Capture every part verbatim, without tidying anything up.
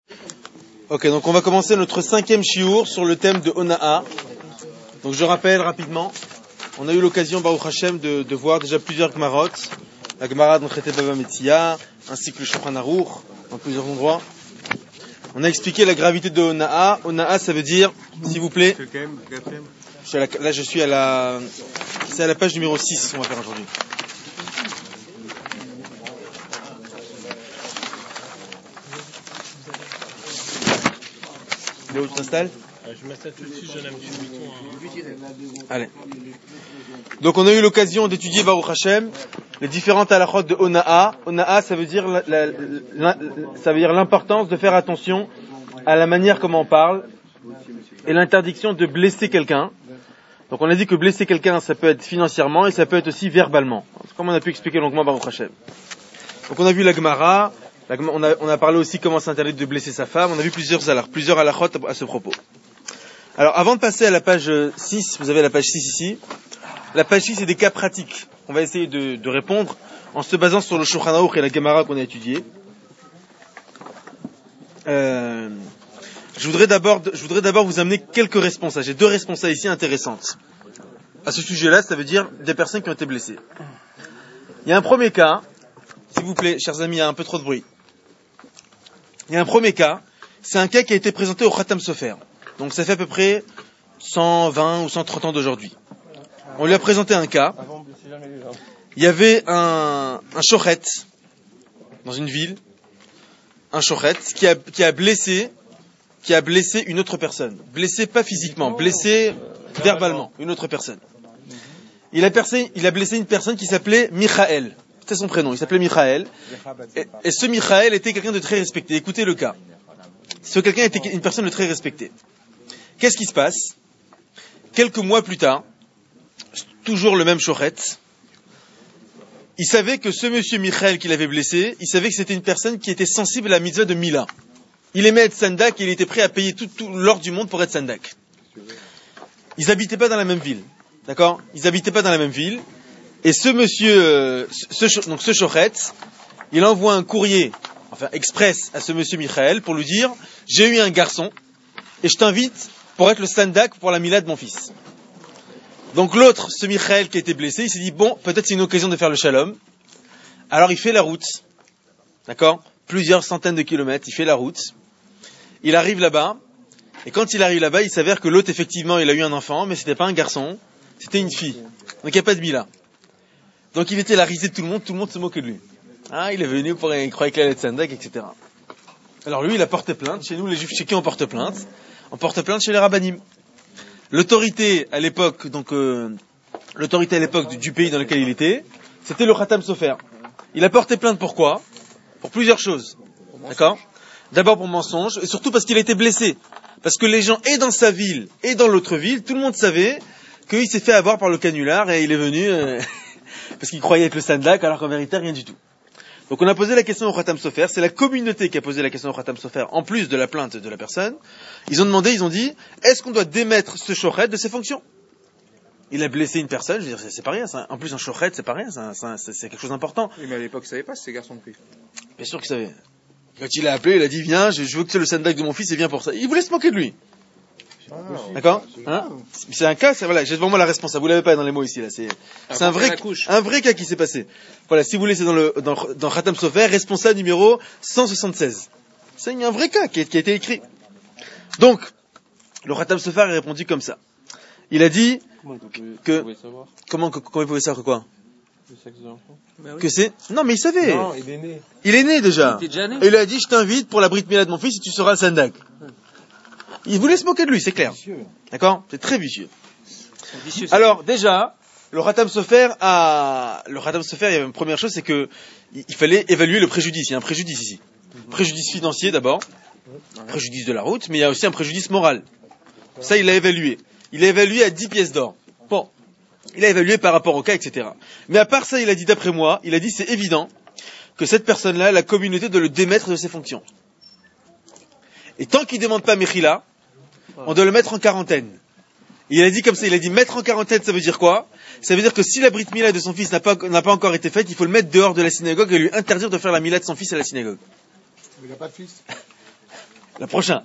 Ok, donc on va commencer notre cinquième shiur sur le thème de Ona'a. Donc je rappelle rapidement, on a eu l'occasion, Baruch Hashem, de, de voir déjà plusieurs Gemarot. La Gemara dont traité Bava Metzia, ainsi que le Shulchan Aruch, dans plusieurs endroits. On a expliqué la gravité de Ona'a. Ona'a, ça veut dire, s'il vous plaît, je suis à la, là je suis à la, c'est à la page numéro six qu'on va faire aujourd'hui. Léo, tu t'installes ? Je m'installe tout de suite, j'en ai un petit bouton. Allez. Donc on a eu l'occasion d'étudier Baruch Hashem les différentes halakhot de Ona'a. Ona'a, ça veut dire la, la, la, ça veut dire l'importance de faire attention à la manière comment on parle et l'interdiction de blesser quelqu'un. Donc on a dit que blesser quelqu'un, ça peut être financièrement et ça peut être aussi verbalement, comme on a pu expliquer longuement Baruch Hashem. Donc on a vu la Gemara. On a, on a parlé aussi comment c'est interdit de blesser sa femme. On a vu plusieurs halakh, plusieurs halakhot à ce propos. Alors, avant de passer à la page six, vous avez la page six ici. La page six, c'est des cas pratiques. On va essayer de, de répondre en se basant sur le Shulchan Aruch et la Gemara qu'on a étudié. Euh, je voudrais d'abord, je voudrais d'abord vous amener quelques responsables. J'ai deux responsables ici intéressantes. À ce sujet-là, ça veut dire des personnes qui ont été blessées. Il y a un premier cas. S'il vous plaît, chers amis, il y a un peu trop de bruit. Il y a un premier cas, c'est un cas qui a été présenté au Khatam Sofer. Donc ça fait à peu près cent vingt ou cent trente ans d'aujourd'hui. On lui a présenté un cas. Il y avait un, un shochet dans une ville, un shochet qui a, qui a blessé, qui a blessé une autre personne. Blessé pas physiquement, blessé verbalement une autre personne. Il a, percé, il a blessé une personne qui s'appelait Michael. C'était son prénom, il s'appelait Michael. Et, et ce Michael était quelqu'un de très respecté. Écoutez le cas. Ce quelqu'un était une personne de très respectée. Qu'est-ce qui se passe ? Quelques mois plus tard, toujours le même shochet, il savait que ce monsieur Michael qu'il avait blessé, il savait que c'était une personne qui était sensible à la mitzvah de Mila. Il aimait être sandak et il était prêt à payer tout, tout l'or du monde pour être sandak. Ils n'habitaient pas dans la même ville. D'accord ? Ils n'habitaient pas dans la même ville. Et ce monsieur, ce, donc ce shochet, il envoie un courrier, enfin express, à ce monsieur Michael pour lui dire « J'ai eu un garçon et je t'invite pour être le sandak pour la mila de mon fils. » Donc l'autre, ce Michael qui a été blessé, il s'est dit « Bon, peut-être c'est une occasion de faire le shalom. » Alors il fait la route, d'accord ? Plusieurs centaines de kilomètres, il fait la route. Il arrive là-bas, et quand il arrive là-bas, il s'avère que l'autre, effectivement, il a eu un enfant, mais c'était pas un garçon, c'était une fille. Donc il n'y a pas de mila. Donc il était la risée de tout le monde, tout le monde se moquait de lui. Ah, il est venu pour, il croyait qu'il allait être sandak, et cetera. Alors lui, il a porté plainte. Chez nous, les juifs, chez qui on porte plainte ? On porte plainte chez les rabbanim. L'autorité à l'époque, donc euh, l'autorité à l'époque du, du pays dans lequel il était, c'était le Khatam Sofer. Il a porté plainte pourquoi ? Pour plusieurs choses. D'accord ? D'abord pour mensonge, et surtout parce qu'il a été blessé. Parce que les gens, et dans sa ville, et dans l'autre ville, tout le monde savait qu'il s'est fait avoir par le canular, et il est venu... Euh, parce qu'il croyait être le sandak, alors qu'en vérité, rien du tout. Donc on a posé la question au Khatam Sofer, c'est la communauté qui a posé la question au Khatam Sofer, en plus de la plainte de la personne. Ils ont demandé, ils ont dit, est-ce qu'on doit démettre ce shochet de ses fonctions ? Il a blessé une personne, je veux dire, c'est, c'est pas rien, ça. En plus un shochet, c'est pas rien, c'est, c'est, c'est, c'est quelque chose d'important. Oui, mais à l'époque, il savait pas si c'est garçon de fille. Bien sûr qu'il savait. Quand il a appelé, il a dit, viens, je, je veux que tu sois le sandak de mon fils, et viens pour ça. Il voulait se moquer de lui. Ah, d'accord, hein? C'est un cas, c'est, voilà, j'ai devant moi la responsable. Vous l'avez pas dans les mots ici, là. C'est, c'est un vrai, un vrai cas qui s'est passé. Voilà, si vous voulez, c'est dans le, dans, dans Khatam Sofer, responsable numéro cent soixante-seize. C'est un vrai cas qui a, qui a été écrit. Donc, le Khatam Sofer a répondu comme ça. Il a dit que, comment, comment il pouvait savoir que quoi? Le sexe de l'enfant. Bah oui. Que c'est, non, mais il savait. Non, il est né. Il est né déjà. Il était déjà né. Et il a dit, je t'invite pour la brit mila de mon fils et tu seras le sandak. Il voulait se moquer de lui, c'est clair. Vicieux. D'accord ? C'est très vicieux. C'est vicieux c'est Alors, déjà, le Khatam Sofer a, le Khatam Sofer, il y a une première chose, c'est que, il fallait évaluer le préjudice. Il y a un préjudice ici. Mm-hmm. Préjudice financier d'abord. Mm-hmm. Préjudice de la route, mais il y a aussi un préjudice moral. Mm-hmm. Ça, il l'a évalué. Il l'a évalué à dix pièces d'or. Bon. Il a évalué par rapport au cas, et cetera. Mais à part ça, il a dit, d'après moi, il a dit, c'est évident que cette personne-là, la communauté doit le démettre de ses fonctions. Et tant qu'il ne demande pas Mechila, on doit le mettre en quarantaine. Et il a dit comme ça, il a dit mettre en quarantaine, ça veut dire quoi ? Ça veut dire que si la brit mila de son fils n'a pas, n'a pas encore été faite, il faut le mettre dehors de la synagogue et lui interdire de faire la mila de son fils à la synagogue. Il n'a pas de fils. Le prochain.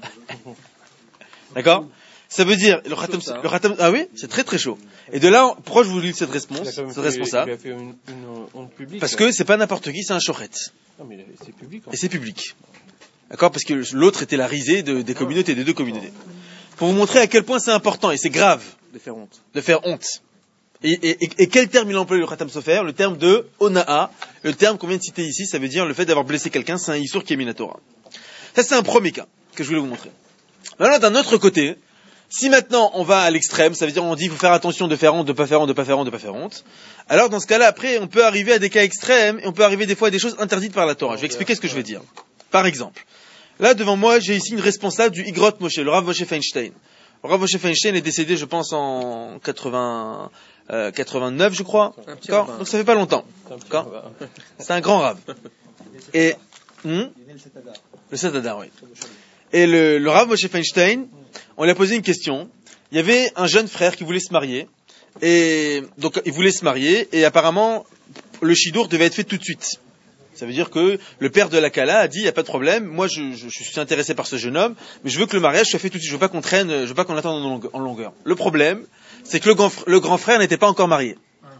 D'accord? Ça veut dire, le Khatam, chaud, ça, hein. le Khatam, ah oui, c'est très très chaud. Et de là, pourquoi je vous lis cette réponse, Il a quand même cette fait- responsable? Il a fait une, une honte publique. Parce là. que c'est pas n'importe qui, c'est un chochet. Non, mais il a- c'est public. en Et fait. c'est public. D'accord? Parce que l'autre était la risée de- des communautés, des deux communautés. Pour vous montrer à quel point c'est important et c'est grave De faire honte. de faire honte. Et, et, et, et quel terme il emploie le Khatam Sofer? Le terme de Ona'a. Le terme qu'on vient de citer ici, ça veut dire le fait d'avoir blessé quelqu'un, c'est un Issour qui est Minatora. Ça, c'est un premier cas que je voulais vous montrer. Maintenant, d'un autre côté, si maintenant on va à l'extrême, ça veut dire on dit il faut faire attention de faire honte, de pas faire honte, de pas faire honte, de pas faire honte. Alors dans ce cas-là, après, on peut arriver à des cas extrêmes et on peut arriver des fois à des choses interdites par la Torah. Je vais expliquer ce que je veux dire. Par exemple, là devant moi, j'ai ici une responsable du Igrot Moshe, le Rav Moshe Feinstein. Le Rav Moshe Feinstein est décédé, je pense, en quatre-vingts, euh, quatre-vingt-neuf, je crois. Un petit D'accord? rabbin. Donc ça fait pas longtemps. C'est un petit D'accord? rabbin. C'est un grand Rav. Et hmm le sept Adar, oui. Et le, le Rav Moshe Feinstein, on lui a posé une question. Il y avait un jeune frère qui voulait se marier, et donc il voulait se marier, et apparemment le shidour devait être fait tout de suite. Ça veut dire que le père de la Kala a dit, il n'y a pas de problème, moi je, je, je suis intéressé par ce jeune homme, mais je veux que le mariage soit fait tout de suite, je veux pas qu'on traîne, je veux pas qu'on attende en longue- en longueur. Le problème, c'est que le grand, fr- le grand frère n'était pas encore marié.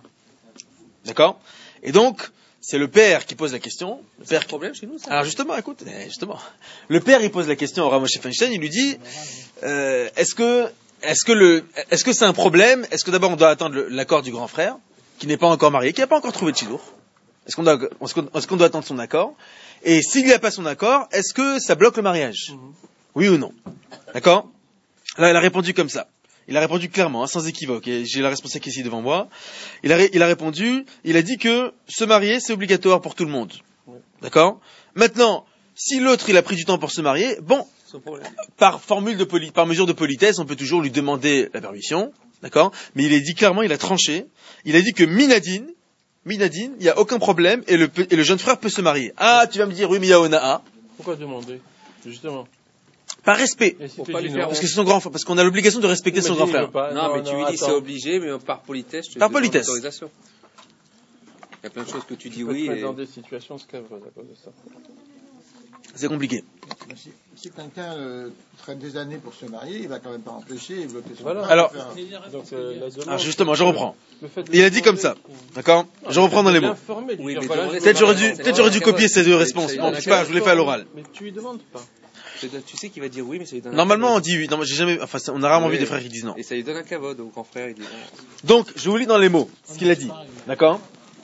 D'accord? Et donc, c'est le père qui pose la question. Le C'est père un problème chez nous, ça. Alors justement, écoute, eh, justement, le père il pose la question au Rav Moshe Feinstein, il lui dit, euh, est-ce que, est-ce que le, est-ce que c'est un problème? Est-ce que d'abord on doit attendre le- l'accord du grand frère, qui n'est pas encore marié, qui n'a pas encore trouvé de chidour? Est-ce qu'on doit, est-ce qu'on, est-ce qu'on doit attendre son accord? Et s'il n'y a pas son accord, est-ce que ça bloque le mariage? Oui ou non? D'accord? Là, il a répondu comme ça. Il a répondu clairement, hein, sans équivoque. Et j'ai la responsable ici devant moi. Il a, ré- il a répondu, il a dit que se marier, c'est obligatoire pour tout le monde. D'accord? Maintenant, si l'autre, il a pris du temps pour se marier, bon, Sans problème. par formule de poli- par mesure de politesse, on peut toujours lui demander la permission. D'accord? Mais il a dit clairement, il a tranché. Il a dit que Minadine, Minadine, il n'y a aucun problème et le, pe- et le jeune frère peut se marier. Ah, tu vas me dire, oui, mais il y a Ona'a. Pourquoi demander? Justement. Par respect. Et si Pour tu pas dis lui non, faire Parce que c'est son grand frère, parce qu'on a l'obligation de respecter son grand imagine, il frère. veut pas. Non, mais tu lui dis c'est attends. obligé, mais par politesse, je te Par demande politesse. l'autorisation. Il y a plein de choses que tu dis Tu peux oui te mettre et... dans des situations scabreuses à cause de ça. C'est compliqué. Mais Si, si quelqu'un euh, traite des années pour se marier, il va quand même pas empêcher et bloquer son Voilà. frère Alors- de faire- Donc, euh, la demande, Alors justement, je reprends. le fait de Il a dit comme ça. D'accord? Je reprends dans les mots. L'informer, Oui, dire, mais voilà, demander, je Peut-être veux j'aurais marier. dû, peut-être j'aurais dû copier ces deux réponses. C'est- Bon, c'est- je sais pas, je voulais faire à l'oral. Mais tu lui demandes pas. C'est- Tu sais qu'il va dire oui, mais ça lui donne un Normalement, on kavod. dit oui. Non, moi, j'ai jamais, enfin, on a rarement vu Oui. des frères qui disent non. Et ça lui donne un cavode au grand frère, il dit non. Donc, je vous lis dans les mots ce qu'il a dit. D'accord?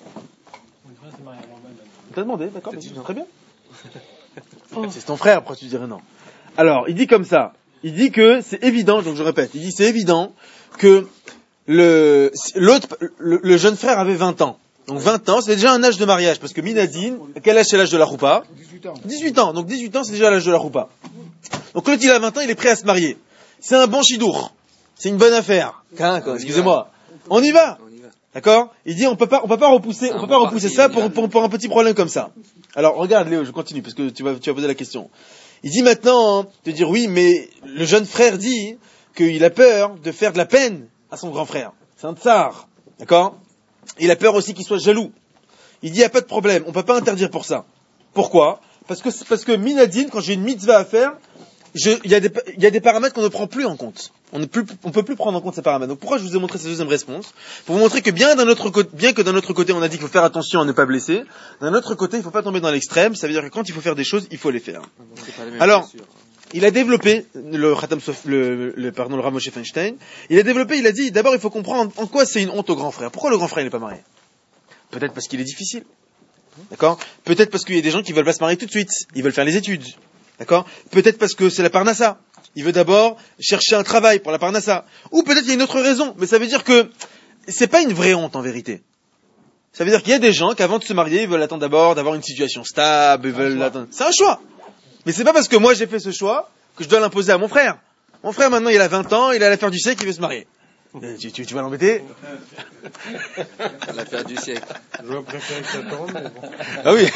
T'as demandé, d'accord? T'as dit non. Très bien. C'est ton frère, pourquoi tu dirais non? Alors, il dit comme ça. Il dit que c'est évident, donc je répète, il dit c'est évident que le, l'autre, le, le jeune frère avait vingt ans. Donc vingt ans, c'est déjà un âge de mariage, parce que Minadine, quel âge c'est l'âge de la roupa? dix-huit ans. dix-huit ans, donc dix-huit ans c'est déjà l'âge de la roupa. Donc quand il a vingt ans, il est prêt à se marier. C'est un bon chidour. C'est une bonne affaire. Hein, quoi, On y excusez-moi. On y va. On y va. D'accord? Il dit on peut pas on peut pas repousser Ah, on peut on pas va repousser partir, ça on y pour, va. pour pour un petit problème comme ça. Alors regarde Léo, je continue parce que tu vas tu vas poser la question. Il dit maintenant hein, de dire oui mais le jeune frère dit qu'il a peur de faire de la peine à son grand frère. C'est un tsar. D'accord? Il a peur aussi qu'il soit jaloux. Il dit il y a pas de problème, on peut pas interdire pour ça. Pourquoi? Parce que parce que Minadine quand j'ai une mitzvah à faire, je, il y a des, il y a des paramètres qu'on ne prend plus en compte. On ne plus, on peut plus prendre en compte ces paramètres. Donc pourquoi je vous ai montré cette deuxième réponse? Pour vous montrer que bien d'un autre côté, bien que d'un autre côté on a dit qu'il faut faire attention à ne pas blesser, d'un autre côté il faut pas tomber dans l'extrême. Ça veut dire que quand il faut faire des choses, il faut les faire. C'est pas la même Alors, blessure. Il a développé le Khatam Sof, le, le pardon le Rav Moshe Feinstein. Il a développé, il a dit d'abord il faut comprendre en quoi c'est une honte au grand frère. Pourquoi le grand frère il n'est pas marié? Peut-être parce qu'il est difficile. D'accord? Peut-être parce qu'il y a des gens qui veulent pas se marier tout de suite. Ils veulent faire les études. D'accord? Peut-être parce que c'est la parnassa. Il veut d'abord chercher un travail pour la parnassa. Ou peut-être qu'il y a une autre raison. Mais ça veut dire que c'est pas une vraie honte en vérité. Ça veut dire qu'il y a des gens qui avant de se marier, ils veulent attendre d'abord d'avoir une situation stable, ils veulent attendre. C'est un choix. Mais c'est pas parce que moi j'ai fait ce choix que je dois l'imposer à mon frère. Mon frère maintenant il a vingt ans, il a l'affaire du siècle, il veut se marier. Euh, Tu, tu, tu vas l'embêter? L'affaire du siècle. J'aurais préféré que ça tombe, mais bon. Ah oui.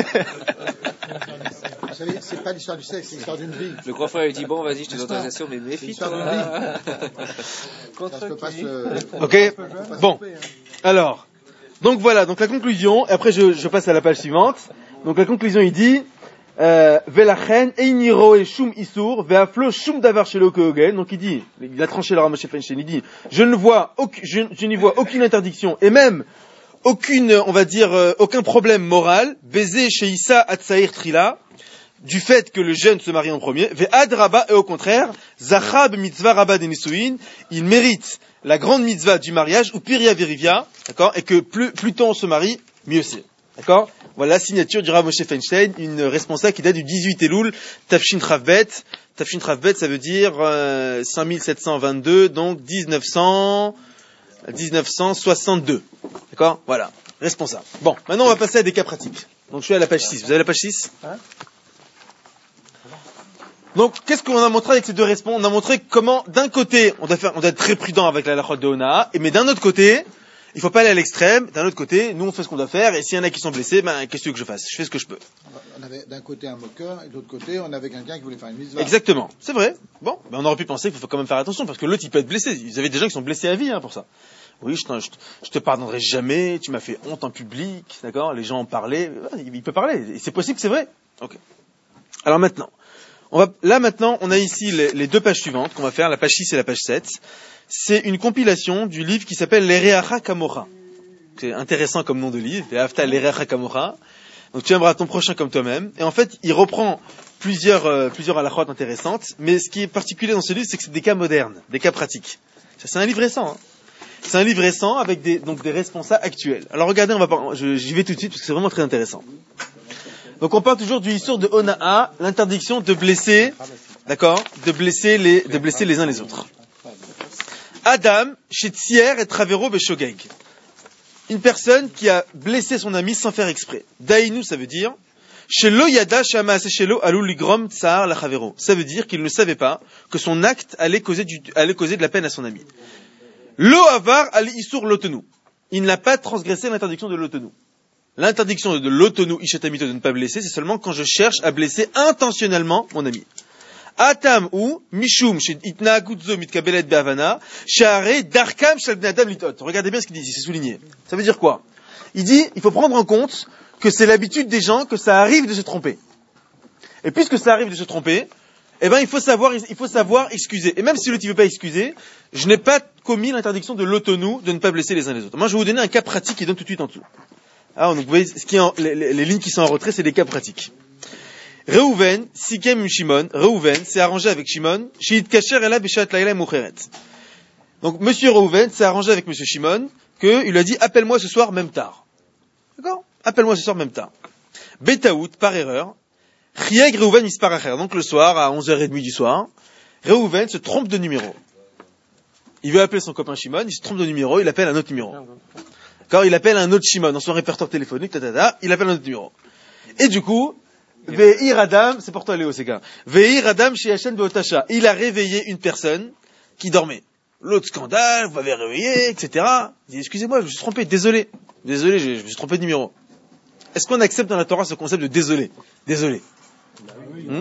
Vous savez, c'est pas l'histoire du sexe, c'est l'histoire d'une vie. Le grand frère lui dit bon vas-y je te donne N'est-ce pas? l'autorisation mais C'est méfie l'histoire toi. d'une vie. Ça se peut pas se... Ok. faut pas se Bon. tromper, hein. Alors, donc voilà, donc la conclusion, et après je, je passe à la page suivante. Donc la conclusion, il dit, Velachen, Einiro et Shum Isur, Veaflo Shum Davar Shelo Kogen. Donc il dit, il a tranché le Rav Moshe Feinstein, il dit, je ne vois, aucun, je, je n'y vois aucune interdiction, et même, aucune, on va dire, euh, aucun problème moral, Baiser chez Issa Atsair Trila, du fait que le jeune se marie en premier, Ve'ad Rabba, et au contraire, Zachab Mitzvah Rabba de Nisuin, il mérite la grande mitzvah du mariage, ou Piria Verivia, d'accord, et que plus, plus tôt on se marie, mieux c'est. D'accord? Voilà la signature du Rav Moshe Feinstein, une responsable qui date du dix-huit Elul, Tafshin Travbet. Tafshin Travbet, ça veut dire euh, cinq mille sept cent vingt-deux, donc dix-neuf cents, dix-neuf cent soixante-deux. D'accord? Voilà, responsable. Bon, maintenant on va passer à des cas pratiques. Donc je suis à la page six. Vous avez la page six? Hein? Donc, qu'est-ce qu'on a montré avec ces deux responsables? On a montré comment, d'un côté, on doit faire, on doit être très prudent avec la halachot de Honah, et mais d'un autre côté, il faut pas aller à l'extrême. D'un autre côté, nous on fait ce qu'on doit faire, et s'il y en a qui sont blessés, ben qu'est-ce que tu veux que je fasse? Je fais ce que je peux. On avait d'un côté un moqueur, et de l'autre côté, on avait quelqu'un qui voulait faire une mitzvah. Exactement, c'est vrai. Bon, ben on aurait pu penser qu'il faut quand même faire attention, parce que l'autre il peut être blessé. Vous avez des gens qui sont blessés à vie hein, pour ça. Oui, je, je, je te pardonnerai jamais. Tu m'as fait honte en public, d'accord? Les gens en parlaient. Il peut parler. Et c'est possible que c'est vrai. Ok. Alors maintenant. On va, là maintenant, on a ici les, les deux pages suivantes qu'on va faire, la page six et la page sept. C'est une compilation du livre qui s'appelle L'Ereacha Kamocha. C'est intéressant comme nom de livre, Ve'afta L'Ereacha Kamocha. Donc tu aimeras ton prochain comme toi-même. Et en fait, il reprend plusieurs euh, plusieurs halachot intéressantes, mais ce qui est particulier dans ce livre, c'est que c'est des cas modernes, des cas pratiques. Ça, c'est un livre récent. Hein. C'est un livre récent avec des donc des responsables actuels. Alors regardez, on va pas, je, j'y vais tout de suite parce que c'est vraiment très intéressant. Donc on parle toujours du Issour de Ona'a, l'interdiction de blesser, d'accord, de blesser les, de blesser les uns les autres. Adam, chez Tsier et Travero Beshogeg. Une personne qui a blessé son ami sans faire exprès. Daïnou, ça veut dire, chez Lo Yada Shama Sechelo Alou Ligrom Tsar la Chavero. Ça veut dire qu'il ne savait pas que son acte allait causer du, allait causer de la peine à son ami. Lo Avar Ali Issour Lotenu. Il n'a pas transgressé l'interdiction de Lotenu. L'interdiction de l'autonou ishatamito de ne pas blesser, c'est seulement quand je cherche à blesser intentionnellement mon ami. Atam ou mishum chez itna gutzo mitkabelet be'avana share darkam shel bnei adam litot. Regardez bien ce qu'il dit, c'est souligné. Ça veut dire quoi? Il dit, il faut prendre en compte que c'est l'habitude des gens que ça arrive de se tromper. Et puisque ça arrive de se tromper, eh ben il faut savoir, il faut savoir excuser. Et même si l'autre ne veut pas excuser, je n'ai pas commis l'interdiction de l'autonou de ne pas blesser les uns les autres. Moi, je vais vous donner un cas pratique qui donne tout de suite en dessous. Ah, donc vous voyez, ce qui est en, les, les, les lignes qui sont en retrait, c'est des cas pratiques. Reuven, Sikem Shimon, Reuven s'est arrangé avec Shimon, Shihit Kacher Ela Bishat Laila Mucheret. Donc, monsieur Reuven s'est arrangé avec monsieur Shimon, qu'il lui a dit, appelle-moi ce soir même tard. D'accord? Appelle-moi ce soir même tard. Betaout, par erreur, Chieg Reuven Misparacher. Donc, le soir, à onze heures trente du soir, Reuven se trompe de numéro. Il veut appeler son copain Shimon, il se trompe de numéro, il appelle un autre numéro. Quand il appelle un autre Shimon dans son répertoire téléphonique, tatata, il appelle un autre numéro. Et du coup, Ve'ir Adam, c'est pour toi Léo, c'est gars. Ve'ir Adam chez Hachem Beotacha. Il a réveillé une personne qui dormait. L'autre scandale, vous m'avez réveillé, et cetera. Il dit, excusez-moi, je me suis trompé, désolé. Désolé, je, je me suis trompé de numéro. Est-ce qu'on accepte dans la Torah ce concept de désolé? Désolé. Hmm?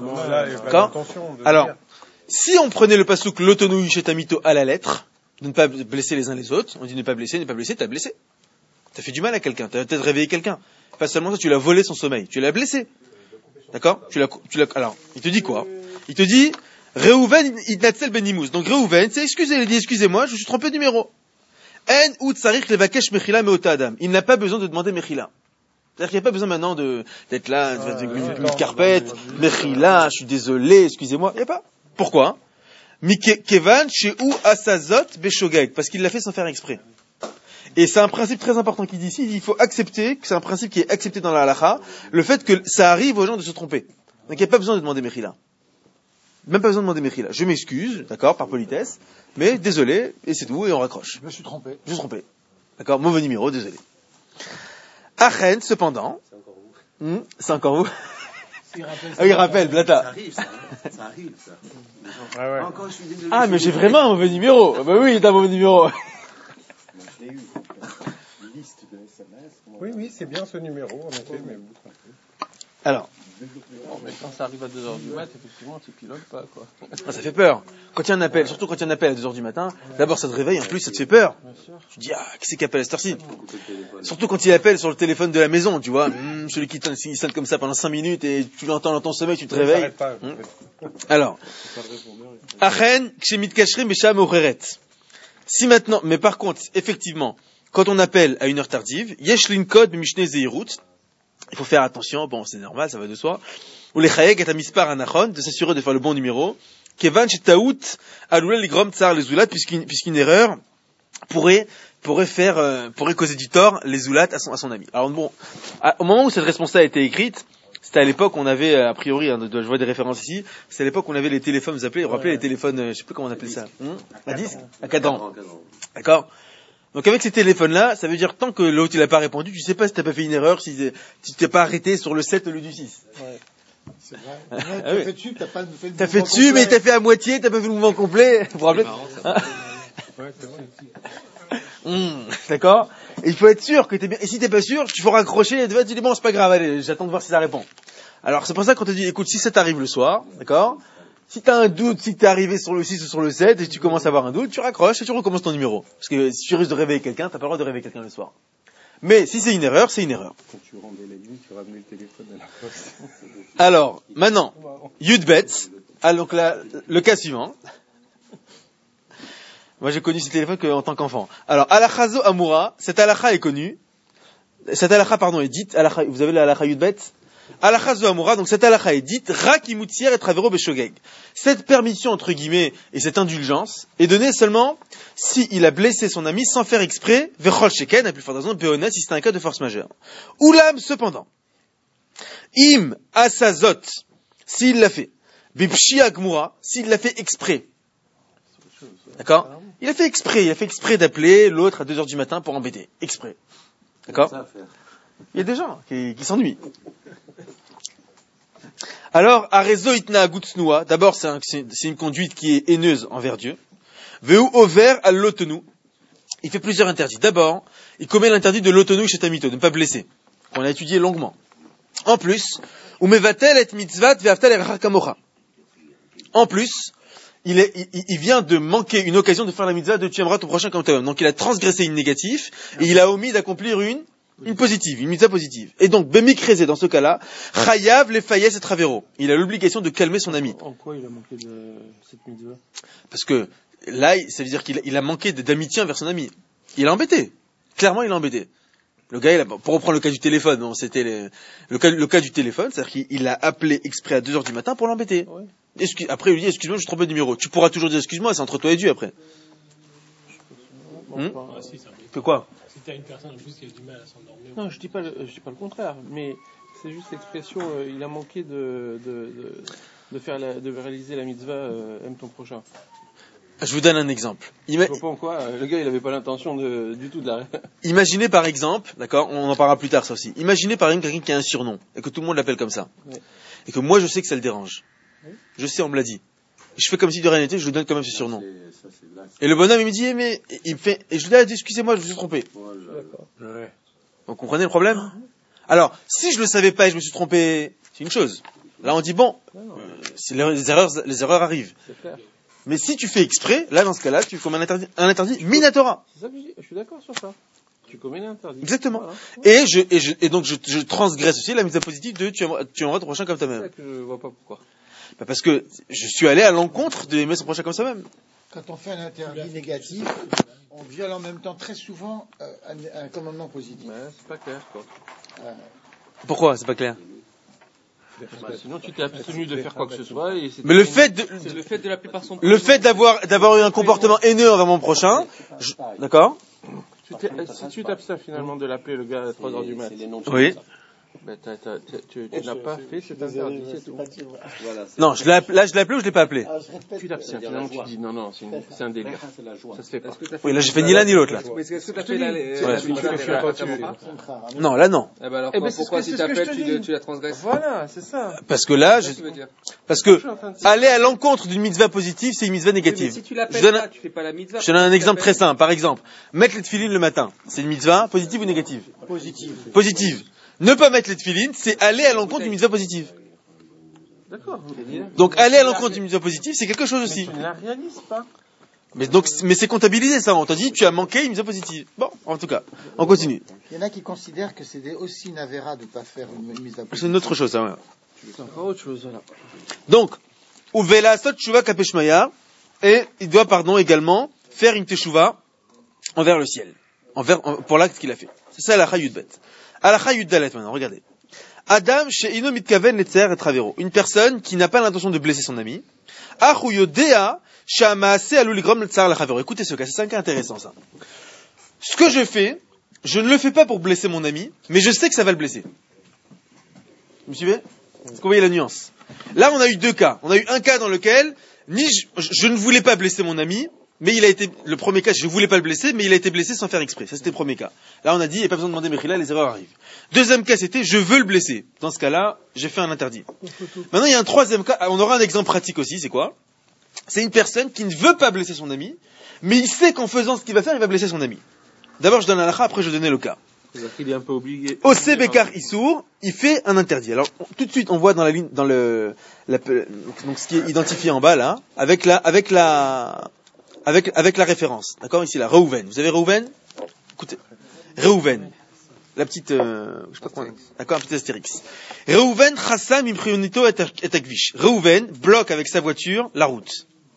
Alors, si on prenait le passouk l'autonou shetamito à la lettre, de ne pas blesser les uns les autres. On dit ne pas blesser, ne pas blesser, t'as blessé. T'as fait du mal à quelqu'un, t'as peut-être réveillé quelqu'un. Pas seulement ça, tu l'as volé son sommeil, tu l'as blessé. D'accord? Tu l'as, tu l'as, alors, il te dit quoi? Il te dit, Reuven idnatzel benimous. Donc Reuven, c'est excusez, il dit excusez-moi, je me suis trompé de numéro. En ou tsarich levakesh mechila meota adam. Il n'a pas besoin de demander mechila. C'est-à-dire qu'il n'y a pas besoin maintenant de, d'être là, de faire une, une carpette, mechila, je suis désolé, excusez-moi. Il n'y a pas. Pourquoi? Kevan chez ou asazot beshogeg, parce qu'il l'a fait sans faire exprès. Et c'est un principe très important qu'il dit ici, il faut accepter, que c'est un principe qui est accepté dans la halakha, le fait que ça arrive aux gens de se tromper. Donc il n'y a pas besoin de demander mechila. Même pas besoin de demander mechila. Je m'excuse, d'accord, par politesse, mais désolé, et c'est tout, et on raccroche. Je me suis trompé. Je me suis trompé. D'accord, mauvais numéro, désolé. Achen, cependant, c'est encore vous. Hmm, c'est encore vous. Ah, il rappelle, Blata. Ça arrive, ça. Ça arrive, ça. Ah, ouais. Encore, je suis désolé. Ah, mais j'ai vraiment un mauvais numéro. Ah, bah oui, t'as un mauvais numéro. Je l'ai eu. Une liste de S M S. Oui, oui, c'est bien ce numéro, en effet, mais vous. Alors, Bon, mais quand ça arrive à deux heures du mat, effectivement, tu pilotes pas, quoi. Ah, ça fait peur. Quand il y a un appel, surtout quand il y a un appel à deux heures du matin, d'abord ça te réveille, en plus ça te fait peur. Tu te dis, ah, qui c'est qui appelle à cette heure-ci? Surtout quand il appelle sur le téléphone de la maison, tu vois, hum, celui qui sonne, il sonne comme ça pendant cinq minutes et tu l'entends dans ton sommeil, tu te réveilles. Hum. Alors, Achen, Kshemit Kashrim, Besham Oreret. Si maintenant, mais par contre, effectivement, quand on appelle à une heure tardive, Yeshlin Kod, Mishne Zeirut, il faut faire attention, bon, c'est normal, ça va de soi. Ou les chayek et amispar anachon, de s'assurer de faire le bon numéro. Kevan shetaout aloulel ligrom tsar les zoulat, puisqu'une, puisqu'une erreur pourrait, pourrait faire, euh, pourrait causer du tort les zoulat à son, à son ami. Alors bon, à, au moment où cette réponse a été écrite, c'était à l'époque où on avait, a priori, hein, je vois des références ici, c'est à l'époque où on avait les téléphones, vous appelez, vous vous rappelez les téléphones, euh, je sais plus comment on appelait ça, hum, à disque, à cadran. D'accord? Donc avec ces téléphones-là, ça veut dire tant que l'autre il a pas répondu, tu sais pas si t'as pas fait une erreur, si tu t'es pas arrêté sur le sept au lieu du six. Ouais. C'est vrai. Ah, t'as oui. fait dessus, t'as pas fait le T'as fait dessus, complet. Mais t'as fait à moitié, t'as pas fait le mouvement complet. Vous vous rappelez? Ouais, c'est vrai. Mmh, d'accord? Et il faut être sûr que t'es bien. Et si t'es pas sûr, tu faut raccrocher et tu vas te dire bon, c'est pas grave, allez, j'attends de voir si ça répond. Alors c'est pour ça qu'on te dit, écoute, si ça t'arrive le soir, d'accord? Si t'as un doute, si t'es arrivé sur le six ou sur le sept, et tu commences à avoir un doute, tu raccroches et tu recommences ton numéro. Parce que si tu risques de réveiller quelqu'un, t'as pas le droit de réveiller quelqu'un le soir. Mais si c'est une erreur, c'est une erreur. Quand tu rendais la nuit, tu ramenais le téléphone à la poste. Alors, maintenant, Yudbet, ah, donc là, le cas suivant. Moi j'ai connu ce téléphone qu'en tant qu'enfant. Alors, Alachazo Amura, cette alacha est connue. Cette alacha, pardon, est dite, alacha, vous avez la alacha Yudbet? Alacha zo amura, donc cette alacha est dite, rak imutier et travero beshogeg. Cette permission, entre guillemets, et cette indulgence, est donnée seulement si il a blessé son ami sans faire exprès, vechol sheken, à plus forte raison, beonet, si c'est un cas de force majeure. Oulam, cependant, im asazot, s'il l'a fait, bipshi agmura, s'il l'a fait exprès. D'accord? Il a fait exprès, il a fait exprès d'appeler l'autre à deux heures du matin pour embêter. Exprès. D'accord? Il y a des gens qui, qui s'ennuient. Alors, Arezo itna agutsnua, d'abord c'est, un, c'est, c'est une conduite qui est haineuse envers Dieu. Veu over al lotenu. Il fait plusieurs interdits. D'abord, il commet l'interdit de lotenu chez Tamito, de ne pas blesser, qu'on a étudié longuement. En plus, umevatel et mitzvat ve'aftal et rachakamocha. En plus, il, est, il, il vient de manquer une occasion de faire la mitzvah de tu aimeras ton prochain comme toi-même. Donc il a transgressé une négative et il a omis d'accomplir une Une positive, une mitzvah positive. Et donc, Bemikrézé, dans ce cas-là, Chayav les Fayez et Travero. Il a l'obligation de calmer son ami. En quoi il a manqué de cette mitzvah? Parce que, là, ça veut dire qu'il a, il a manqué d'amitié envers son ami. Il a embêté. Clairement, il a embêté. Le gars, il a, pour reprendre le cas du téléphone, bon, c'était les, le cas, le cas du téléphone, c'est-à-dire qu'il a appelé exprès à deux heures du matin pour l'embêter. Ouais. Excuse, après, il lui dit, excuse-moi, je me suis trompé de numéro. Tu pourras toujours dire, excuse-moi, c'est entre toi et Dieu, après. Bon, hum? Ah, si, ça que quoi? Si t'as une personne en plus qui a du mal à s'endormir. Non, je dis pas, le, je dis pas le contraire, mais c'est juste l'expression, euh, il a manqué de, de, de, de faire la, de réaliser la mitzvah, euh, aime ton prochain. Je vous donne un exemple. Ima... Je comprends quoi, le gars il avait pas l'intention de, du tout de la... Imaginez par exemple, d'accord, on en parlera plus tard ça aussi. Imaginez par exemple quelqu'un qui a un surnom, et que tout le monde l'appelle comme ça. Oui. Et que moi je sais que ça le dérange. Oui. Je sais, on me l'a dit. Je fais comme si de rien n'était, je lui donne quand même ce surnom. Ça, c'est là, c'est... Et le bonhomme, il me dit, eh, mais, il me fait, et je lui dis, ah, excusez-moi, je me suis trompé. D'accord. Ouais. Vous comprenez le problème? Alors, si je le savais pas et je me suis trompé, c'est une chose. Là, on dit, bon, euh, c'est les erreurs, les erreurs arrivent. C'est clair. Mais si tu fais exprès, là, dans ce cas-là, tu commets un interdit, un interdit minatora. C'est ça que je dis, je suis d'accord sur ça. Tu commets l'interdit. Exactement. Voilà. Et je, et je, et donc, je, je transgresse aussi la mise à positive de tu aimeras, tu aimeras ton prochain comme toi-même. C'est ça que je vois pas pourquoi. Bah parce que je suis allé à l'encontre de aimer son prochain comme ça-même. Quand on fait un interdit négatif, on viole en même temps très souvent euh, un, un commandement positif. Ouais, c'est pas clair, quoi. Euh... Pourquoi c'est pas clair? Bah, sinon tu t'es abstenu de faire quoi que ce soit. Et c'est mais le fait de, c'est le fait de l'appeler par son le fait d'avoir d'avoir eu un comportement haineux envers mon prochain, je, d'accord? Tu si tu t'abstiens finalement de l'appeler le gars à trois heures du mat. Oui. Ben, t'as, t'as, t'as, tu, tu n'as pas fait cet interdit, c'est tout. Voilà, c'est non, je l'ai appelé, là, je l'ai appelé ou je l'ai pas appelé? Tu t'abstiens, finalement, tu dis non, non, c'est, une, c'est un délire. Ça se fait pas. Oui, là, j'ai fait ni l'un ni l'autre, là. Mais est-ce que t'as fait là, les, ouais. tu le fais pas, tu non, là, non. Eh ben alors, eh ben, pourquoi si t'appelles, tu, tu la transgresses? Voilà, c'est ça. Parce que là, je, parce que, aller à l'encontre d'une mitzvah positive, c'est une mitzvah négative. Si tu l'appelles là, tu fais pas la mitzvah. Je donne un exemple très simple. Par exemple, mettre les tefilines le matin, c'est une mitzvah positive ou négative? Positive. Positive. Ne pas mettre les tefilines, c'est aller à l'encontre d'une mitzvah positive. D'accord. Donc aller à l'encontre d'une mitzvah positive, c'est quelque chose aussi. Mais tu ne la réalises pas. Mais donc, mais c'est comptabilisé ça. On t'a dit, tu as manqué une mitzvah positive. Bon, en tout cas, on continue. Il y en a qui considèrent que c'est des- aussi une avéra de ne pas faire une mise à C'est une autre chose, ça. Ouais. C'est encore autre chose, voilà. Donc, uvela sot teshuva kapeshmaya, et il doit, pardon, également faire une teshuva envers le ciel, envers en- pour l'acte qu'il a fait. C'est ça la yudbet. Alacha yuddalet maintenant. Regardez. Adam she'ino mitkaven letzer et travero. Une personne qui n'a pas l'intention de blesser son ami. Achu yodea she'amaase alul ligrom letzer lachavero. Écoutez ce cas, c'est un cas intéressant ça. Ce que je fais, je ne le fais pas pour blesser mon ami, mais je sais que ça va le blesser. Vous me suivez? Est-ce que vous voyez la nuance? Là, on a eu deux cas. On a eu un cas dans lequel ni je, je ne voulais pas blesser mon ami, mais il a été, le premier cas, je ne voulais pas le blesser, mais il a été blessé sans faire exprès. Ça, c'était le premier cas. Là, on a dit, il n'y a pas besoin de demander Mechila, les erreurs arrivent. Deuxième cas, c'était, je veux le blesser. Dans ce cas-là, j'ai fait un interdit. Maintenant, il y a un troisième cas. On aura un exemple pratique aussi. C'est quoi? C'est une personne qui ne veut pas blesser son ami, mais il sait qu'en faisant ce qu'il va faire, il va blesser son ami. D'abord, je donne l'halakha, après, je donne le cas. C'est-à-dire qu'il est un peu obligé. Ose Bekar Issour, il fait un interdit. Alors, on- tout de suite, on voit dans la ligne, dans le, la, donc ce qui est identifié en bas, là, avec la, avec la, avec, avec la référence. D'accord? Ici, là, Reuven. Vous avez Reuven? Écoutez. Reuven. La petite, euh, je sais pas comment, d'accord, un petit astérix. Reuven chassam imprionito et akvish. Reuven bloque avec sa voiture la route.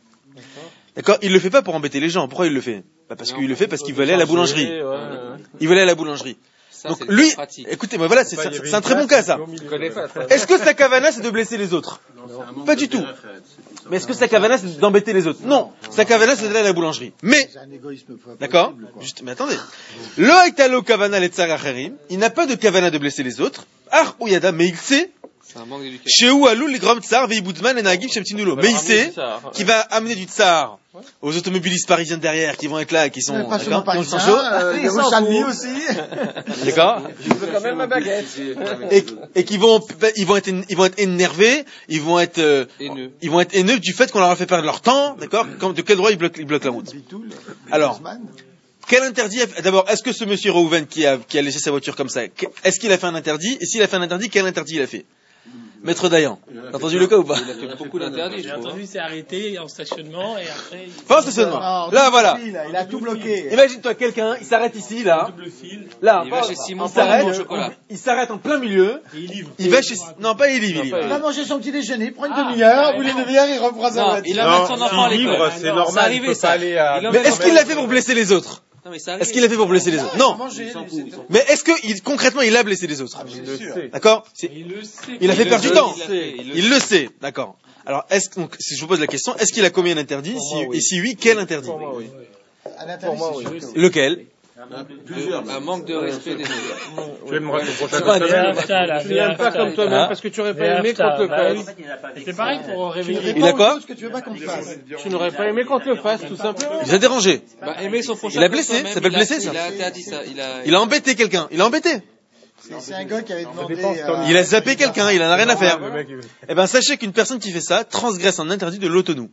D'accord? Il le fait pas pour embêter les gens. Pourquoi il le fait? Bah parce Non, qu'il le fait parce qu'il veut aller à la boulangerie. Ouais, ouais. Il veut aller à la boulangerie. Ça, Donc c'est le lui, cas pratique. écoutez, moi voilà, c'est Enfin, il y c'est- avait c'est un une très bon place cas ça. au milieu. Je connais pas ça. Est-ce que sa kavana c'est de blesser les autres? Pas du tout. Mais est-ce que sa kavana c'est d'embêter les autres? Non. Sa kavana c'est d'aller à la boulangerie. Mais, C'est un égoïsme pas d'accord? possible, quoi. Juste, mais attendez. Le aitalo kavana letzar acherim, il n'a pas de kavana de blesser les autres. Ah, ou yada, mais il sait. C'est un manque d'éducation. Chez alou les grands tsar veiboudman et nagim shemtinulo. Mais il sait qu'il va amener du tsar aux automobilistes parisiens derrière qui vont être là, qui sont, Mais pas seulement d'accord, qui sont parisien, chauds. euh, Ils les s'en Roussalmi foutent. aussi. D'accord? Je veux quand même ma baguette. Et, et qui vont, ils vont être, ils vont être énervés, ils vont être, euh, Haineux. ils vont être haineux du fait qu'on leur a fait perdre leur temps, d'accord? Comme- De quel droit ils bloquent, ils bloquent la route? Bitoul, Alors, Guzman. quel interdit a- d'abord, est-ce que ce monsieur Reuven qui a, qui a laissé sa voiture comme ça, que- est-ce qu'il a fait un interdit? Et s'il a fait un interdit, quel interdit il a fait? Maître Dayan. T'as entendu le cas ou pas? Il a fait beaucoup d'interdits, je J'ai trouve. entendu, c'est arrêté en stationnement et après. il- Pas en stationnement. Non, Là, tout voilà. fil, Il a tout bloqué. Imagine-toi quelqu'un, il s'arrête ici, là. Double fil Là, Il va pas- chez Simon il prendre s'arrête, mon chocolat. il s'arrête en plein milieu. et il livre. Il va chez, non, pas il livre, il Non, pas livre. Il a mangé son petit déjeuner, il prend une Ah, demi-heure, ouais, ou une non. demi-heure, il reprend sa Non, voiture. il emmène son enfant à s'il l'école. livre, c'est C'est normal, arrivé, il peut ça. pas aller à... Il Mais emmène est-ce son qu'il l'a enfant. fait pour blesser les autres? Non, mais ça Est-ce arrive. qu'il l'a fait pour blesser les autres? Non. Manger, Il s'en lui, fout. c'est- Mais est-ce que, il- concrètement, il a blessé les autres? Il le sait. D'accord? C'est- Il le sait. Il a fait le perdre du sait, temps. il l'a fait, il le Il le sait. D'accord. Alors, est-ce que, donc, si je vous pose la question, est-ce qu'il a commis un interdit? Pour Si- moi, oui. Et si oui, quel interdit? Pour moi, oui. À l'intérieur, Pour moi, c'est oui. sûr. Lequel? Plusieurs. Un manque de respect des autres. Tu aimes me raconter pour C'est chaque pas semaine. bien. Afta, là, Tu n'aimes pas comme toi-même Ah. parce que tu aurais Mais pas aimé Afta, qu'on te le bah fasse. oui. C'est pareil pour réveiller les Il a quoi? Ce que tu veux pas qu'on te fasse. Tu n'aurais pas aimé qu'on te le fasse, tout simplement. Il a dérangé. Bah, aimer son prochain. Il a comme blessé, soi-même, ça s'appelle il a- blesser, ça. Il a interdit ça. Il a. Il a embêté quelqu'un. Il a embêté. C'est c'est un gars qui avait demandé. dépend, euh, Tom. Il a zappé quelqu'un. Il en a rien à faire. Le mec, il- Eh ben, sachez qu'une personne qui fait ça transgresse un interdit de l'autonou.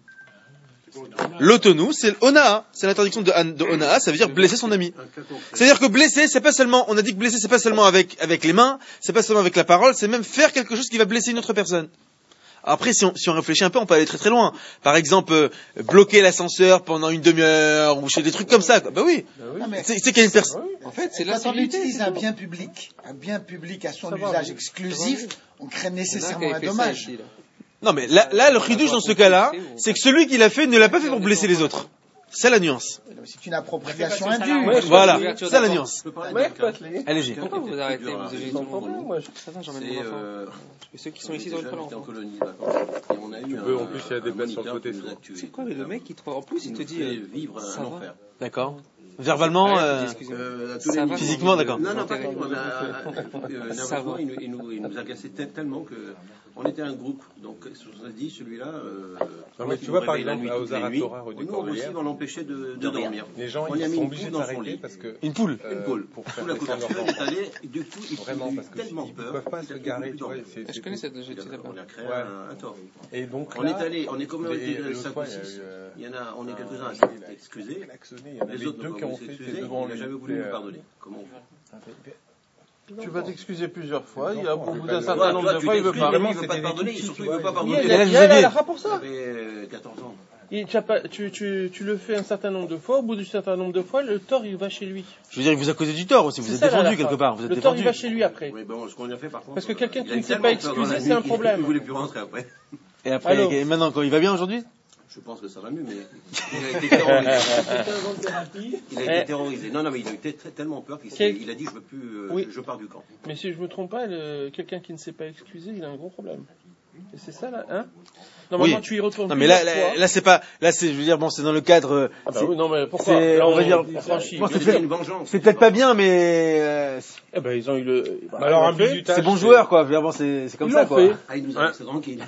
L'autonou, c'est l'onaa. C'est l'interdiction de, de onaa, ça veut dire blesser son ami. C'est-à-dire que blesser, c'est pas seulement, on a dit que blesser, c'est pas seulement avec, avec les mains, c'est pas seulement avec la parole, c'est même faire quelque chose qui va blesser une autre personne. Après, si on, si on réfléchit un peu, on peut aller très très loin. Par exemple, euh, bloquer l'ascenseur pendant une demi-heure, ou chez des trucs comme ça, quoi. Bah oui. Non, mais C'est c'est qu'il y a une personne. En fait, c'est quand on l'incivilité. utilise un bien public, un bien public à son usage exclusif, on crée nécessairement un dommage. Non, mais là, là, le chidouche dans ce cas-là, c'est que celui qui l'a fait ne l'a pas fait pour blesser les autres. C'est la nuance. C'est une appropriation Ouais, indue. ouais, Voilà. l'ouverture C'est la d'abord. nuance. Je peux parler Ouais, d'un cas. passe-les. Allez-y. Pourquoi vous arrêtez Vous avez Sans problème, moi. je- Ça va, j'emmène C'est, mon enfant. euh, Et ceux qui sont ici déjà, dans le j'étais en enfant. colonie, d'accord. Et on a eu un, peux, en plus, il y a des un places sur le moniteur côté, qui nous a souvent. tués. C'est quoi le mec qui te en plus il te dit fait euh, vivre ça un va enfer. D'accord. Verbalement, euh, excusez-moi. Euh, à tous Ça les va, niveaux. physiquement, d'accord. Non, non, pas physiquement. on a- euh, Ça nerveusement, va. il, nous- il nous, il nous agaçait tel- tellement que on était un groupe. Donc, on s'est dit, celui-là. Euh, Non, mais il tu nous vois, par réveille la exemple, nuit à toutes les Ozara nuits. Torah, rue des Nous aussi, Cordelières, on l'empêchait de, de dormir. les gens, On y a ils mis sont une obligés poule de dans son s'arrêter lit. parce que... une poule. euh, Une poule. pour faire Sous la descendre couverture, leur il est allé. Et du coup, il Vraiment, a eu parce que tellement ils peur. peuvent pas se qu'il a garer, plus tu vois. dormir. c'est- Je c'est connais tout. cette j'ai dit là-bas. On a créé Ouais. un, un tort. Et donc On là, est allé, on est combien? On les- était l'autre cinq fois, ou il y a six. eu, euh, Il y en a, on est quelques-uns à un- s'être il a- excusés. il a actionné, il y en Les avait autres deux n'ont qui pas ont voulu fait, s'excuser, c'était devant il n'a lui. jamais voulu Et, nous euh, pardonner. Comment on fait? Tu vas t'excuser plusieurs fois, il a, au bout d'un Toi, certain nombre toi, de tu fois, il veut t'excuses, pas. mais il veut pas te pardonner, et surtout il veut pas Il pardonner. y a, Et là, il vous y a aviez- la rara pour ça. J'avais euh, quatorze ans. Il, tu, as pas- tu, tu, tu le fais un certain nombre de fois, au bout d'un certain nombre de fois, le tort il va chez lui. Je veux dire, il vous a causé du tort aussi. Vous C'est êtes ça, la défendu halakha. quelque part. Vous êtes Le tort défendu. il va chez lui après. Oui, bon, ce qu'on a fait par contre. Parce que quelqu'un euh, qui il a ne eu s'est tellement pas peur dans excusé, la c'est nuit un qu'il- problème. Il voulait plus rentrer après. Et après, Alors. et maintenant, quand il va bien aujourd'hui? Je pense que ça va mieux, mais il a été terrorisé. Il a été Eh. terrorisé. Non, non, mais il a eu t- t- tellement peur qu'il s'est- Quel- il a dit je veux plus, euh, Oui. je pars du camp. Mais si je me trompe pas, le- quelqu'un qui ne s'est pas excusé, il a un gros problème. Et c'est ça là, hein? Normalement, Oui. tu y retournes. Non, mais là, plusieurs là, fois. là, c'est pas, là, c'est, je veux dire, bon, c'est dans le cadre, euh, Ah bah c'est- oui, non mais pourquoi? c'est- Là, on va dire- on franchit. Bon, Il c'est a fait fait- une vengeance. c'est peut-être pas bien, mais, euh, Eh ben, ils ont eu le. bah, Alors, un ils l'ont fait. bizutage. c'est bon joueur, quoi. Je veux dire, bon, c'est, c'est comme Ils ça, l'ont quoi. fait. Ah, il nous a laissé tranquille.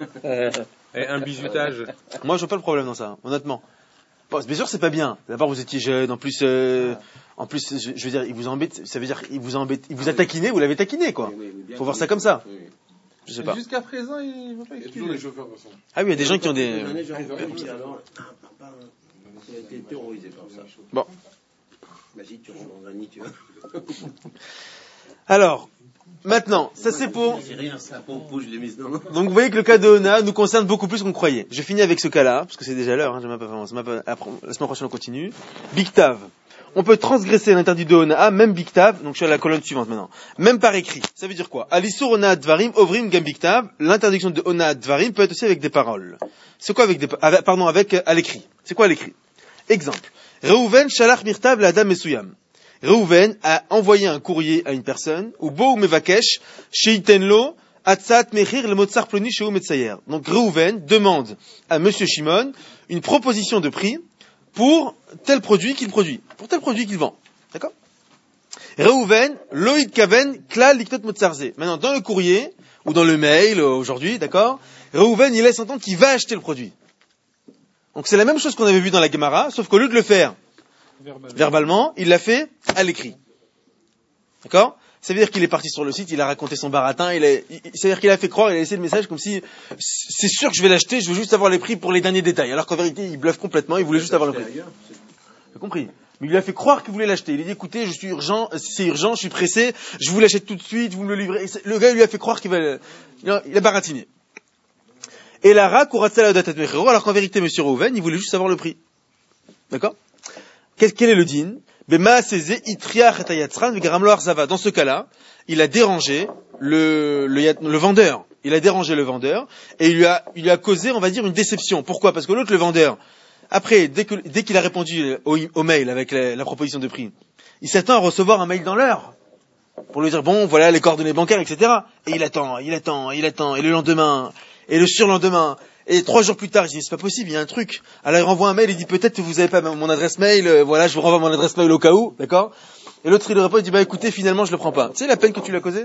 Et un bizutage. Moi, je vois pas le problème dans ça, honnêtement. Bon, bien sûr, c'est pas bien. D'abord, vous étiez jeune. En plus, euh, en plus, je, je veux dire, il vous embête. Ça veut dire, il vous embête, il vous a taquiné, vous l'avez taquiné, quoi. Oui, oui, oui, bien Faut voir sûr. ça comme ça. Oui, oui. Je sais pas. Jusqu'à présent, il ne veut pas excuser. Ah oui, il y a des gens qui ont des. Une année, j'ai rencontré, alors, ah, papa, il a été terrorisé par ça. Bon. Vas-y, tu rentres dans un nid, tu vois. Alors, maintenant, ça c'est pour. C'est rien, ça, pour je l'ai mise dans le. Donc vous voyez que le cas de Ona nous concerne beaucoup plus qu'on croyait. Je finis avec ce cas-là, parce que c'est déjà l'heure, hein, j'ai même pas fait- c'est même pas- après, la semaine prochaine on continue. Biktav. On peut transgresser l'interdit de Ona, même Biktav, donc je suis à la colonne suivante maintenant. Même par écrit. Ça veut dire quoi? Alisur Ona Dvarim, Ovrim Gam Biktav. L'interdiction de Ona Dvarim peut être aussi avec des paroles. C'est quoi avec des, avec, pardon, avec, euh, à l'écrit. C'est quoi à l'écrit? Exemple. Reuven Shalach Mirtav la Adam Mesuyam. Reuven a envoyé un courrier à une personne, ou Bo ou Mevakesh, Sheitenlo, Atzat Mechir le Motsar Ploni Sheu Metsayer. Donc Reuven demande à Monsieur Shimon une proposition de prix pour tel produit qu'il produit, pour tel produit qu'il vend. D'accord? Reuven, Loïd Kaven, Kla Liktot Motsarze. Maintenant, dans le courrier, ou dans le mail, euh, aujourd'hui, d'accord? Reuven, il laisse entendre qu'il va acheter le produit. Donc c'est la même chose qu'on avait vu dans la Gemara, sauf qu'au lieu de le faire verbalement, il l'a fait à l'écrit. D'accord? Ça veut dire qu'il est parti sur le site, il a raconté son baratin, il a, il, ça veut dire qu'il a fait croire, il a laissé le message comme si c'est sûr que je vais l'acheter, je veux juste avoir les prix pour les derniers détails. Alors qu'en vérité, il bluffe complètement, il voulait juste avoir le prix. J'ai compris. Mais il lui a fait croire qu'il voulait l'acheter. Il a dit écoutez, je suis urgent, c'est urgent, je suis pressé, je vous l'achète tout de suite, vous me le livrez. Le gars il lui a fait croire qu'il va, le... il a, il a baratiné. Et la ra kuratsala datat mechero, alors qu'en vérité, monsieur Reuven, il voulait juste savoir le prix. D'accord? Quel, quel est le din? Bema seze itria chetayatzran v'garam lo arzava. Dans ce cas-là, il a dérangé le, le, le vendeur. Il a dérangé le vendeur et il lui a, il lui a causé, on va dire, une déception. Pourquoi? Parce que l'autre, le vendeur, après, dès que, dès qu'il a répondu au, au mail avec la, la proposition de prix, il s'attend à recevoir un mail dans l'heure pour lui dire bon, voilà les coordonnées bancaires, et cetera. Et il attend, il attend, il attend. Et le lendemain, et le surlendemain. Et trois jours plus tard, il dit, c'est pas possible, il y a un truc. Alors il renvoie un mail, il dit, peut-être que vous avez pas mon adresse mail, euh, voilà, je vous renvoie mon adresse mail au cas où, d'accord? Et l'autre, il lui répond, il dit, bah écoutez, finalement, je le prends pas. Tu sais la peine que tu lui as causée?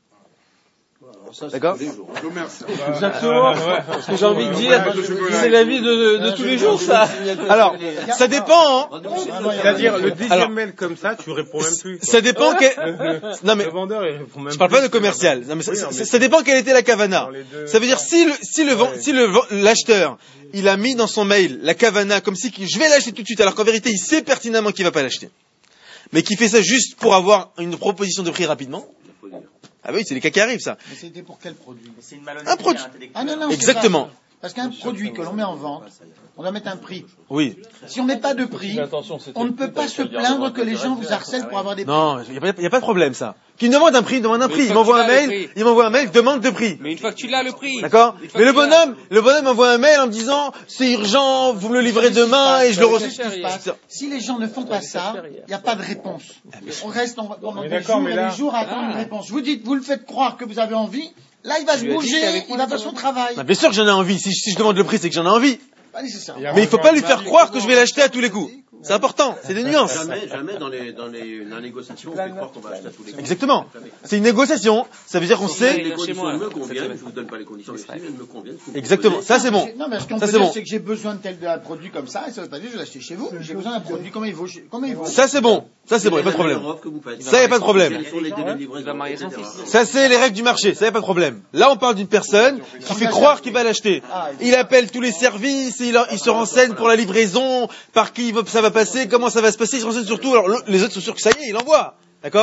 Ça, c'est D'accord? tous les jours. Exactement. Ce que j'ai envie de dire, c'est la vie de, de tous les jours, ça. Alors, ça dépend, hein. C'est-à-dire, le deuxième Alors, mail comme ça, tu réponds même plus. Ça dépend quel... Non mais, Le vendeur, il répond même je parle plus. pas de commercial. Non, mais ça, Oui, non, ça- mais- ça dépend quelle était la kavana. Dans les deux- Ça veut dire si le, si le, vend- Ouais. si le, vend- l'acheteur, il a mis dans son mail la kavana comme si qu'il- je vais l'acheter tout de suite, alors qu'en vérité, il sait pertinemment qu'il va pas l'acheter. Mais qui fait ça juste pour avoir une proposition de prix rapidement. Faut dire. Ah oui, c'est les cas qui arrivent, ça. Mais c'était pour quel produit? C'est une malhonnêteté Un produit. intellectuelle. Ah non, non, c'est Exactement. pas- Parce qu'un produit que l'on met en vente, on doit mettre un prix. Oui. Si on met pas de prix, Attention, c'était- on ne peut pas se plaindre que les gens vous harcèlent pour avoir des prix. Non, il n'y a, pas- y a pas de problème, ça. Qui me demande un prix, il demande un Mais prix. une Il fois m'envoie que un tu l'as, le mail, prix. il m'envoie un mail, demande de prix. Mais une fois que tu l'as, le prix. D'accord? Une fois Mais que le tu l'as- bonhomme, le bonhomme m'envoie un mail en me disant, c'est urgent, vous me le livrez demain et je le Vous reçois. savez ce qui se passe Si les gens ne font pas ça, il n'y a pas de réponse. On reste en- pendant Mais des d'accord, jours mais et là- des jours à attendre une réponse. Vous dites, vous le faites croire que vous avez envie, là il va se lui as dit bouger, qu'avec il moi, va faire ça son va. travail. Ah, bien sûr que j'en ai envie. Si, si je demande le prix, c'est que j'en ai envie. Pas nécessairement. Mais il faut pas lui faire croire que je vais l'acheter à tous les coups. C'est important. C'est des nuances. Jamais, jamais dans les, dans les, dans les négociations, on fait croire qu'on va acheter à tous les coups. Exactement. C'est une négociation. Ça veut dire qu'on Si sait. les chez conditions moi, me cette conviennent, semaine. je vous donne pas les conditions, mais si elles me conviennent, je vous Exactement. propose. Ça, c'est bon. Non, mais ce qu'on Ça, peut c'est dire, bon. c'est que j'ai besoin de tel d'un produit comme ça, et ça veut pas dire que je vais l'acheter chez vous. J'ai besoin d'un produit, comment il vaut, chez- comment il vaut. Ça, c'est bon. Ça, c'est bon. Y a pas de problème. Ça, y a pas de problème. Quels sont les délais de livraison, Il va marier son et cetera. fils. Ça, c'est les règles du marché. Ça, y a pas de problème. Là, on parle d'une personne qui fait croire qu'il va l'acheter. Il appelle tous les services, il, il se renseigne pour la livraison, par qui va- ça va passer, comment ça va se passer. Il se renseigne surtout. Alors, le- les autres sont sûrs que ça y est, il envoie. D'accord?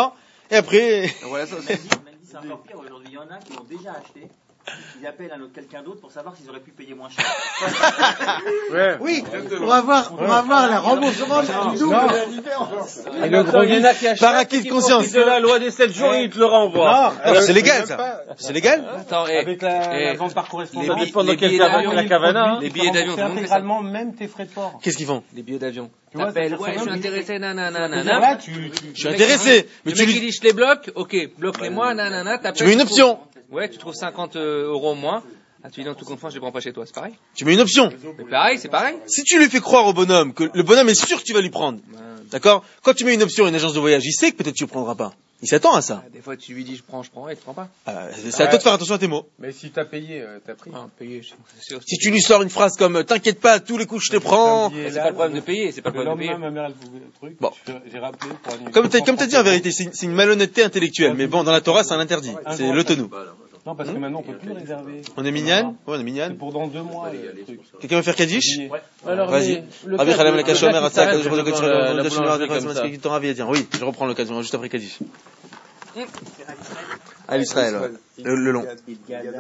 Et après, Voilà ça. On m'a dit, on m'a dit, c'est encore pire aujourd'hui. Il y en a qui l'ont déjà acheté. Ils appellent un autre quelqu'un d'autre pour savoir s'ils auraient pu payer moins cher. Ouais. Oui, pour avoir, pour avoir le remboursement du double de la différence. Et le gros, il y en a qui par acquis de conscience. de la loi des sept jours, il te le renvoie. Alors, c'est légal, ça. C'est légal? Attends, et, Avec la, et la vente par les, correspondance. bi- dépend de les quel billets cavana- d'avion, la cavana, hein. les billets d'avion, tout le monde fait ça. intégralement même tes frais de port. Qu'est-ce qu'ils font? Les billets d'avion. Tu vois, T'appelles, c'est-à-dire ouais, je ça, suis même- intéressé, nanana, C'est-à-dire nanana. là, tu, tu, Je suis Le mec, intéressé, mais le tu mec, il lui, dit, je les bloque, ok, bloque-les-moi, nanana, t'appelles. tu mets une tu option. trouves- Ouais, tu trouves cinquante euros moins. Ah, tu dis, non, tout confond, je les prends pas chez toi, c'est pareil? Tu mets une option. C'est pareil, c'est pareil. Si tu lui fais croire au bonhomme que le bonhomme est sûr que tu vas lui prendre, d'accord? Quand tu mets une option à une agence de voyage, il sait que peut-être tu ne prendras pas. Il s'attend à ça. Ah, Des fois, tu lui dis, je prends, je prends, et tu prends pas. Euh, c'est à toi de faire attention à tes mots. Mais si t'as payé, euh, t'as pris. Ah, payer, c'est sûr. Si tu lui sors une phrase comme t'inquiète pas, tous les coups je te prends. C'est pas le problème de payer, c'est pas le Le problème de lendemain, payer. ma mère, elle pouvait le truc. Bon. je- J'ai rappelé pour annuler. Comme t'as, comme t'as dit en vérité, c'est une, c'est une malhonnêteté intellectuelle. Mais bon, dans la Torah, c'est un interdit. C'est l'autonou. Non, parce que maintenant, on peut plus le réserver. On est mignonne? Ouais, on est C'est mignonne. pour dans deux mois, le truc. Quelqu'un veut faire Kaddish? Alors, Vas-y. mais le Rabbi cas Khalem de- la le gars Kashomer, qui Atsak, s'arrête je redonne devant sur la- la la boulangerie boulangerie comme comme ça. ça. Qui t'en ravie à dire. Oui, je reprends l'occasion, juste après Kaddish. À l'Israël, ouais. Le, le long.